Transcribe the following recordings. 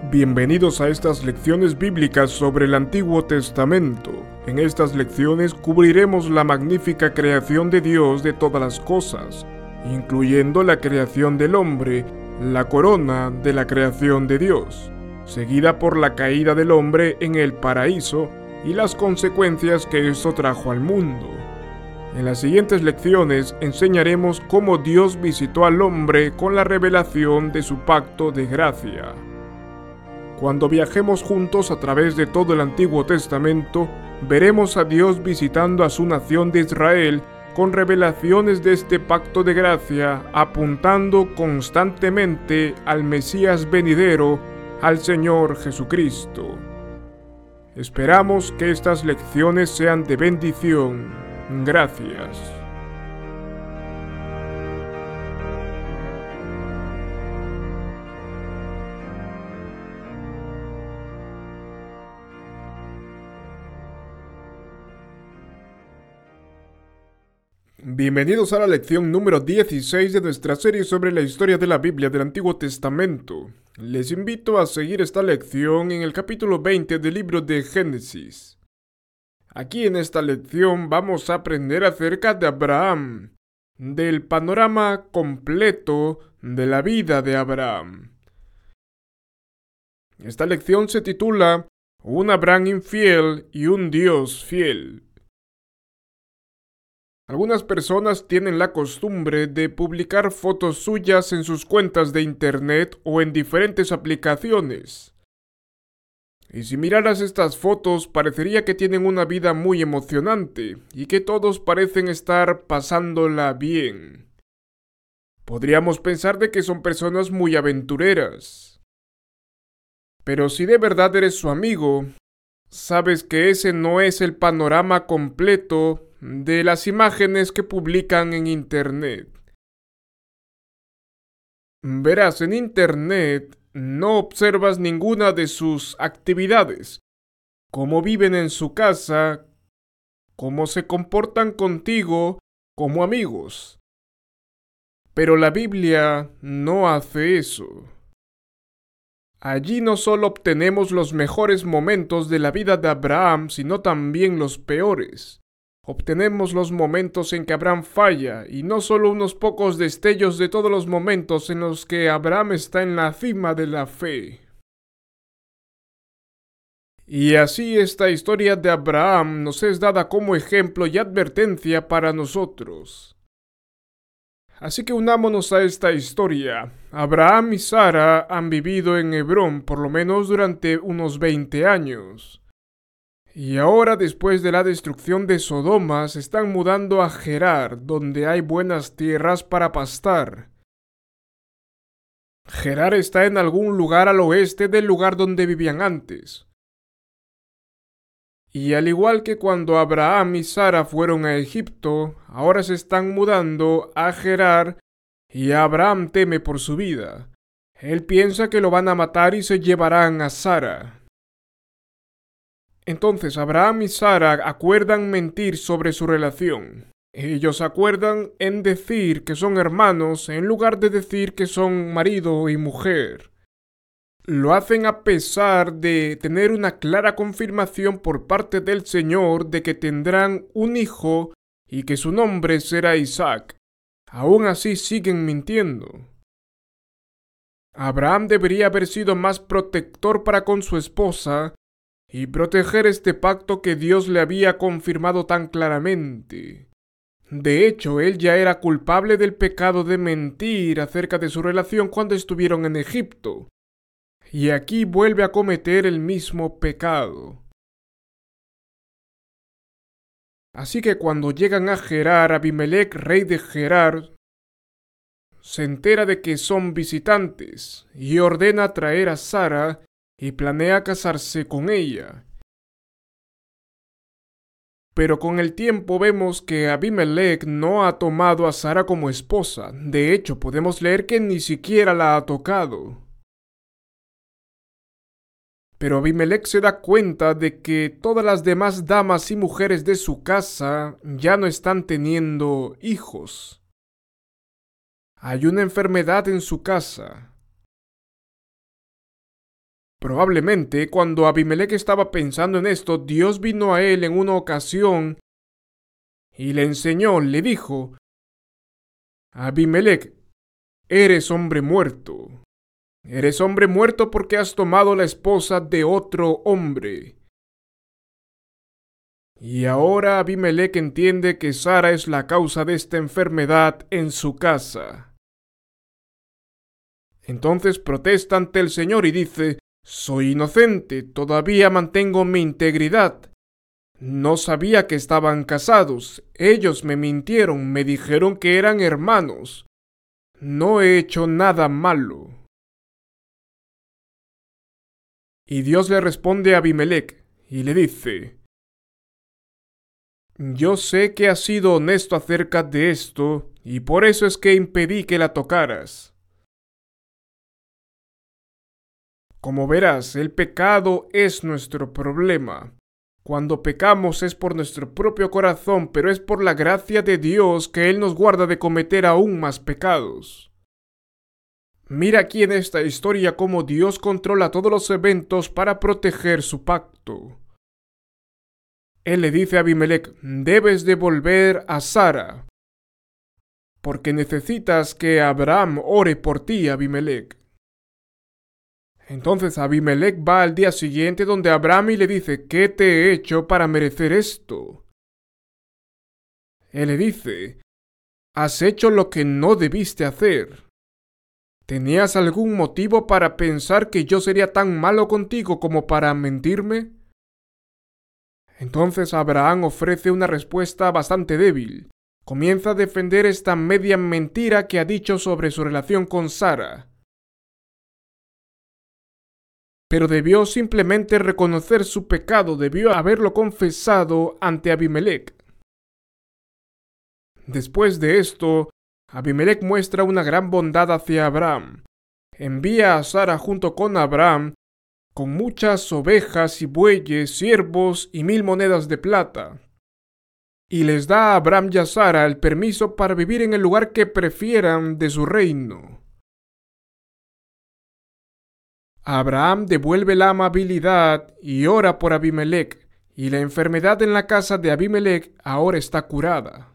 Bienvenidos a estas lecciones bíblicas sobre el Antiguo Testamento. En estas lecciones cubriremos la magnífica creación de Dios de todas las cosas, incluyendo la creación del hombre, la corona de la creación de Dios, seguida por la caída del hombre en el paraíso y las consecuencias que esto trajo al mundo. En las siguientes lecciones enseñaremos cómo Dios visitó al hombre con la revelación de su pacto de gracia. Cuando viajemos juntos a través de todo el Antiguo Testamento, veremos a Dios visitando a su nación de Israel con revelaciones de este pacto de gracia, apuntando constantemente al Mesías venidero, al Señor Jesucristo. Esperamos que estas lecciones sean de bendición. Gracias. Bienvenidos a la lección número 16 de nuestra serie sobre la historia de la Biblia del Antiguo Testamento. Les invito a seguir esta lección en el capítulo 20 del libro de Génesis. Aquí en esta lección vamos a aprender acerca de Abraham, del panorama completo de la vida de Abraham. Esta lección se titula Un Abraham infiel y un Dios fiel. Algunas personas tienen la costumbre de publicar fotos suyas en sus cuentas de internet o en diferentes aplicaciones. Y si miraras estas fotos, parecería que tienen una vida muy emocionante y que todos parecen estar pasándola bien. Podríamos pensar de que son personas muy aventureras. Pero si de verdad eres su amigo, sabes que ese no es el panorama completo de las imágenes que publican en internet. Verás, en internet no observas ninguna de sus actividades, cómo viven en su casa, cómo se comportan contigo como amigos. Pero la Biblia no hace eso. Allí no solo obtenemos los mejores momentos de la vida de Abraham, sino también los peores. Obtenemos los momentos en que Abraham falla, y no solo unos pocos destellos de todos los momentos en los que Abraham está en la cima de la fe. Y así esta historia de Abraham nos es dada como ejemplo y advertencia para nosotros. Así que unámonos a esta historia. Abraham y Sara han vivido en Hebrón por lo menos durante unos 20 años. Y ahora, después de la destrucción de Sodoma, se están mudando a Gerar, donde hay buenas tierras para pastar. Gerar está en algún lugar al oeste del lugar donde vivían antes. Y al igual que cuando Abraham y Sara fueron a Egipto, ahora se están mudando a Gerar y Abraham teme por su vida. Él piensa que lo van a matar y se llevarán a Sara. Entonces Abraham y Sara acuerdan mentir sobre su relación. Ellos acuerdan en decir que son hermanos en lugar de decir que son marido y mujer. Lo hacen a pesar de tener una clara confirmación por parte del Señor de que tendrán un hijo y que su nombre será Isaac. Aún así siguen mintiendo. Abraham debería haber sido más protector para con su esposa y proteger este pacto que Dios le había confirmado tan claramente. De hecho, él ya era culpable del pecado de mentir acerca de su relación cuando estuvieron en Egipto. Y aquí vuelve a cometer el mismo pecado. Así que cuando llegan a Gerar, Abimelec, rey de Gerar, se entera de que son visitantes y ordena traer a Sara y planea casarse con ella. Pero con el tiempo vemos que Abimelec no ha tomado a Sara como esposa. De hecho, podemos leer que ni siquiera la ha tocado. Pero Abimelec se da cuenta de que todas las demás damas y mujeres de su casa ya no están teniendo hijos. Hay una enfermedad en su casa. Probablemente cuando Abimelec estaba pensando en esto, Dios vino a él en una ocasión y le enseñó, le dijo: Abimelec, eres hombre muerto. Eres hombre muerto porque has tomado la esposa de otro hombre. Y ahora Abimelec entiende que Sara es la causa de esta enfermedad en su casa. Entonces protesta ante el Señor y dice: soy inocente, todavía mantengo mi integridad. No sabía que estaban casados, ellos me mintieron, me dijeron que eran hermanos. No he hecho nada malo. Y Dios le responde a Abimelec y le dice: yo sé que has sido honesto acerca de esto, y por eso es que impedí que la tocaras. Como verás, el pecado es nuestro problema. Cuando pecamos es por nuestro propio corazón, pero es por la gracia de Dios que Él nos guarda de cometer aún más pecados. Mira aquí en esta historia cómo Dios controla todos los eventos para proteger su pacto. Él le dice a Abimelec: debes devolver a Sara, porque necesitas que Abraham ore por ti, Abimelec. Entonces Abimelec va al día siguiente donde Abraham y le dice: ¿qué te he hecho para merecer esto? Él le dice: has hecho lo que no debiste hacer. ¿Tenías algún motivo para pensar que yo sería tan malo contigo como para mentirme? Entonces Abraham ofrece una respuesta bastante débil. Comienza a defender esta media mentira que ha dicho sobre su relación con Sara. Pero debió simplemente reconocer su pecado, debió haberlo confesado ante Abimelec. Después de esto, Abimelec muestra una gran bondad hacia Abraham. Envía a Sara junto con Abraham con muchas ovejas y bueyes, siervos y 1000 monedas de plata. Y les da a Abraham y a Sara el permiso para vivir en el lugar que prefieran de su reino. Abraham devuelve la amabilidad y ora por Abimelec, y la enfermedad en la casa de Abimelec ahora está curada.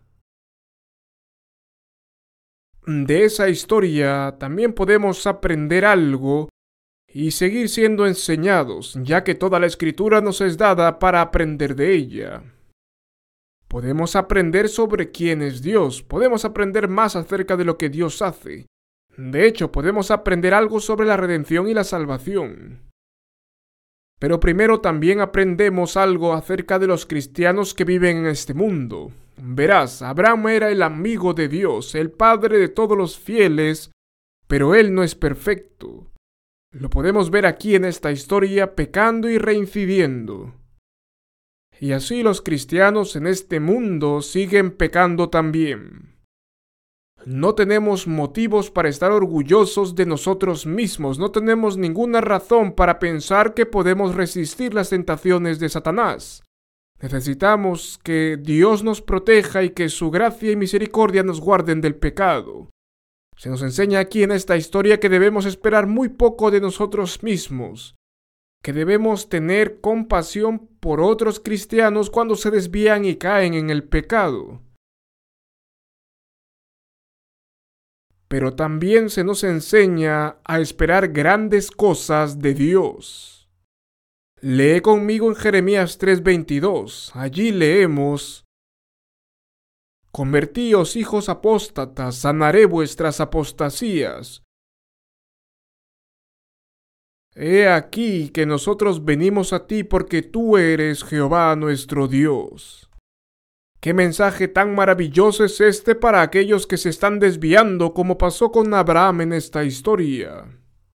De esa historia también podemos aprender algo y seguir siendo enseñados, ya que toda la escritura nos es dada para aprender de ella. Podemos aprender sobre quién es Dios, podemos aprender más acerca de lo que Dios hace. De hecho, podemos aprender algo sobre la redención y la salvación. Pero primero también aprendemos algo acerca de los cristianos que viven en este mundo. Verás, Abraham era el amigo de Dios, el padre de todos los fieles, pero él no es perfecto. Lo podemos ver aquí en esta historia pecando y reincidiendo. Y así los cristianos en este mundo siguen pecando también. No tenemos motivos para estar orgullosos de nosotros mismos, no tenemos ninguna razón para pensar que podemos resistir las tentaciones de Satanás. Necesitamos que Dios nos proteja y que su gracia y misericordia nos guarden del pecado. Se nos enseña aquí en esta historia que debemos esperar muy poco de nosotros mismos, que debemos tener compasión por otros cristianos cuando se desvían y caen en el pecado. Pero también se nos enseña a esperar grandes cosas de Dios. Lee conmigo en Jeremías 3:22. Allí leemos: convertíos, hijos apóstatas, sanaré vuestras apostasías. He aquí que nosotros venimos a ti porque tú eres Jehová nuestro Dios. ¿Qué mensaje tan maravilloso es este para aquellos que se están desviando, como pasó con Abraham en esta historia?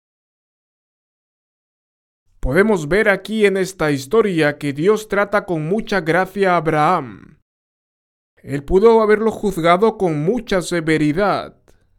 Podemos ver aquí en esta historia que Dios trata con mucha gracia a Abraham. Él pudo haberlo juzgado con mucha severidad.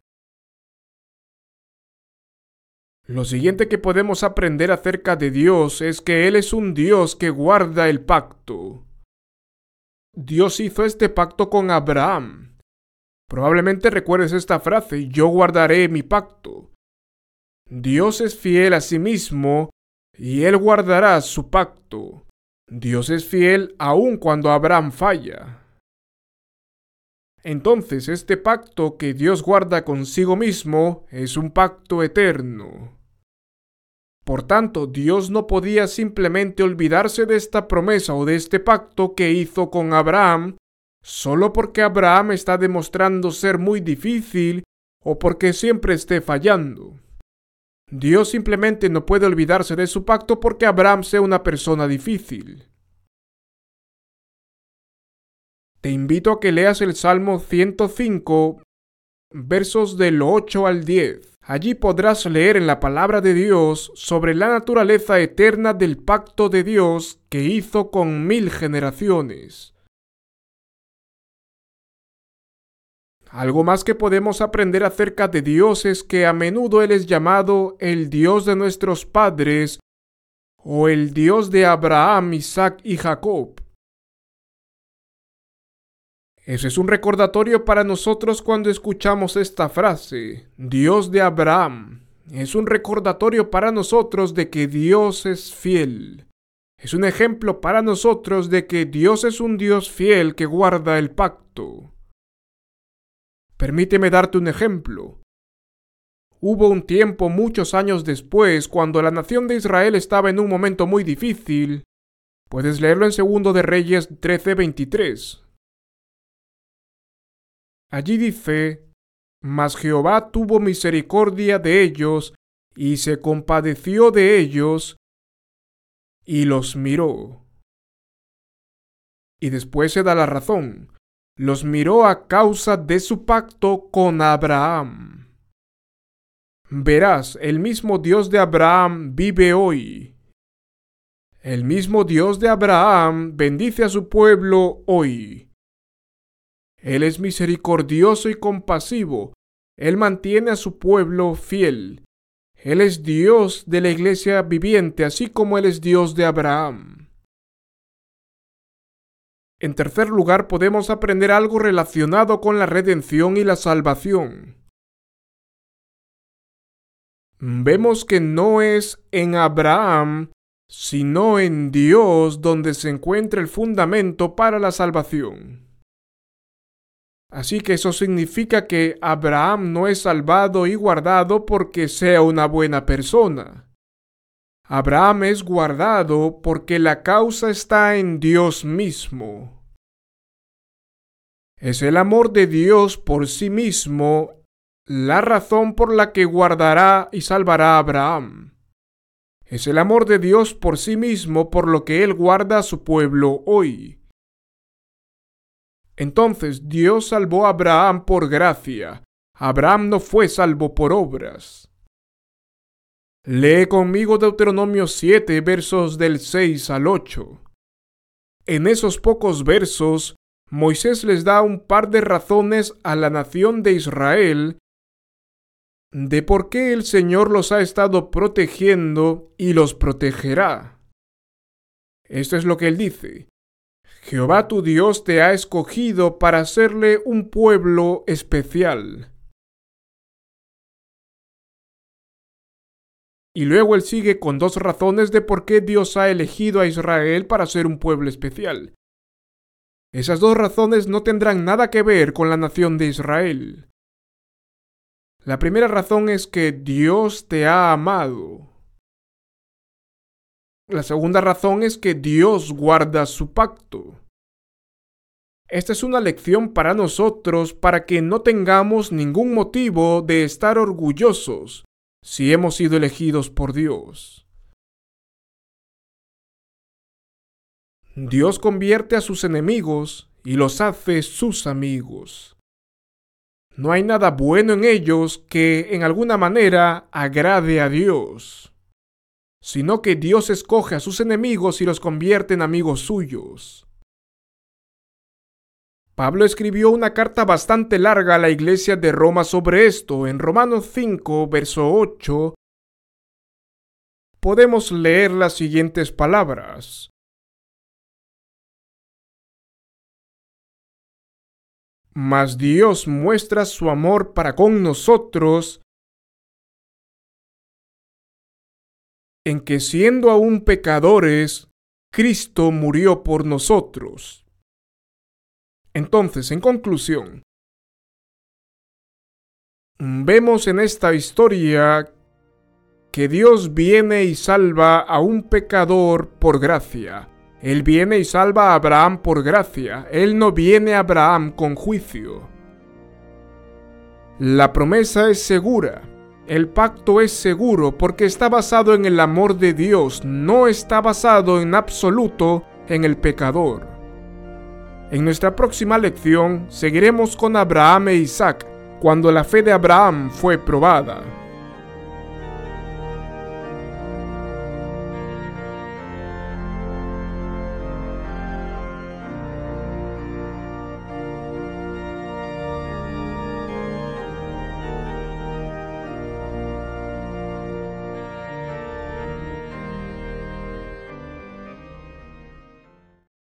Lo siguiente que podemos aprender acerca de Dios es que Él es un Dios que guarda el pacto. Dios hizo este pacto con Abraham. Probablemente recuerdes esta frase: yo guardaré mi pacto. Dios es fiel a sí mismo y Él guardará su pacto. Dios es fiel aun cuando Abraham falla. Entonces, este pacto que Dios guarda consigo mismo es un pacto eterno. Por tanto, Dios no podía simplemente olvidarse de esta promesa o de este pacto que hizo con Abraham, solo porque Abraham está demostrando ser muy difícil o porque siempre esté fallando. Dios simplemente no puede olvidarse de su pacto porque Abraham sea una persona difícil. Te invito a que leas el Salmo 105, versos del 8 al 10. Allí podrás leer en la palabra de Dios sobre la naturaleza eterna del pacto de Dios que hizo con 1000 generaciones. Algo más que podemos aprender acerca de Dios es que a menudo Él es llamado el Dios de nuestros padres o el Dios de Abraham, Isaac y Jacob. Ese es un recordatorio para nosotros cuando escuchamos esta frase, Dios de Abraham. Es un recordatorio para nosotros de que Dios es fiel. Es un ejemplo para nosotros de que Dios es un Dios fiel que guarda el pacto. Permíteme darte un ejemplo. Hubo un tiempo muchos años después cuando la nación de Israel estaba en un momento muy difícil. Puedes leerlo en 2 de Reyes 13:23. Allí dice, mas Jehová tuvo misericordia de ellos, y se compadeció de ellos, y los miró. Y después se da la razón, los miró a causa de su pacto con Abraham. Verás, el mismo Dios de Abraham vive hoy. El mismo Dios de Abraham bendice a su pueblo hoy. Él es misericordioso y compasivo. Él mantiene a su pueblo fiel. Él es Dios de la iglesia viviente, así como Él es Dios de Abraham. En tercer lugar, podemos aprender algo relacionado con la redención y la salvación. Vemos que no es en Abraham, sino en Dios donde se encuentra el fundamento para la salvación. Así que eso significa que Abraham no es salvado y guardado porque sea una buena persona. Abraham es guardado porque la causa está en Dios mismo. Es el amor de Dios por sí mismo la razón por la que guardará y salvará a Abraham. Es el amor de Dios por sí mismo por lo que Él guarda a su pueblo hoy. Entonces Dios salvó a Abraham por gracia. Abraham no fue salvo por obras. Lee conmigo Deuteronomio 7, versos del 6 al 8. En esos pocos versos, Moisés les da un par de razones a la nación de Israel de por qué el Señor los ha estado protegiendo y los protegerá. Esto es lo que él dice. Jehová tu Dios te ha escogido para hacerle un pueblo especial. Y luego él sigue con 2 razones de por qué Dios ha elegido a Israel para ser un pueblo especial. Esas 2 razones no tendrán nada que ver con la nación de Israel. La primera razón es que Dios te ha amado. La segunda razón es que Dios guarda su pacto. Esta es una lección para nosotros para que no tengamos ningún motivo de estar orgullosos si hemos sido elegidos por Dios. Dios convierte a sus enemigos y los hace sus amigos. No hay nada bueno en ellos que en alguna manera agrade a Dios, sino que Dios escoge a sus enemigos y los convierte en amigos suyos. Pablo escribió una carta bastante larga a la iglesia de Roma sobre esto. En Romanos 5, verso 8, podemos leer las siguientes palabras. Mas Dios muestra su amor para con nosotros en que siendo aún pecadores, Cristo murió por nosotros. Entonces, en conclusión, vemos en esta historia que Dios viene y salva a un pecador por gracia. Él viene y salva a Abraham por gracia. Él no viene a Abraham con juicio. La promesa es segura. El pacto es seguro porque está basado en el amor de Dios, no está basado en absoluto en el pecador. En nuestra próxima lección seguiremos con Abraham e Isaac, cuando la fe de Abraham fue probada.